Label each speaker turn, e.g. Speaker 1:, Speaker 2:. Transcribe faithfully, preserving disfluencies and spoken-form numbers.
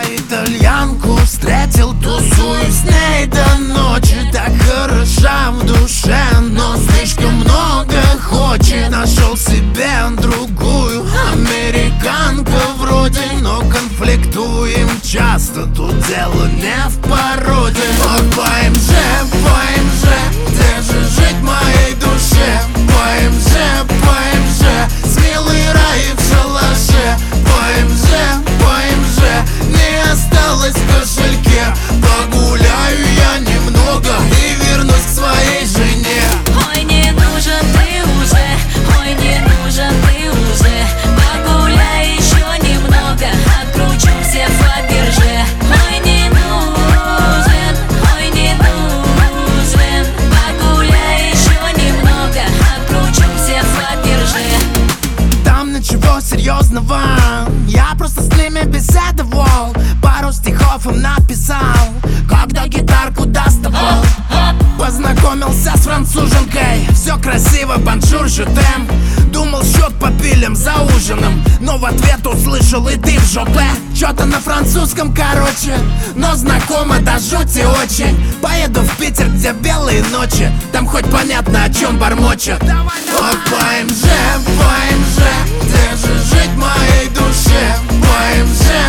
Speaker 1: итальянку встретил, тусуюсь с ней до ночи. Так хороша в душе, но слишком много хочет. Нашел себе другую американку вроде, но конфликтуем часто, тут дело не в породе. Ох, по эм жэ, по эм жэ, где же жить моей душе? По эм жэ, по эм жэ, смелый рай в шалаше. По эм жэ, по эм жэ, не осталось в кошельке. Погуляю я немного и вернусь к своей жене.
Speaker 2: Ой, не нужен ты уже, ой, не нужен ты уже. Погуляй еще немного, откручу все Фаберже. Ой, не нужен, ой, не нужен. Погуляй еще немного, откручу все Фаберже.
Speaker 1: Там ничего серьезного, я просто с ними беседовал. Пару стихов им написал, когда гитарку доставал. Познакомился с француженкой, все красиво, бонжур, жетем. Думал, счет по пилям за ужином, но в ответ услышал: и ты в жопе. Чё-то на французском, короче, но знакомо до жути очень. Поеду в Питер, где белые ночи, там хоть понятно, о чем бормочет. Ох, по эм жэ, по эм жэ, где же жить моей душе? По эм жэ,